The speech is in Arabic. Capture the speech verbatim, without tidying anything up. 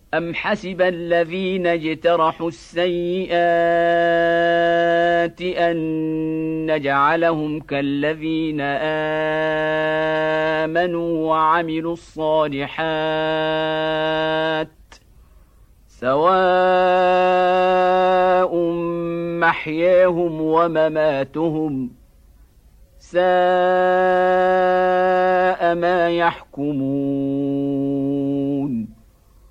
أم حسب الذين اجترحوا السيئات أن نجعلهم كالذين آمنوا وعملوا الصالحات سواء محياهم ومماتهم ساء ما يحكمون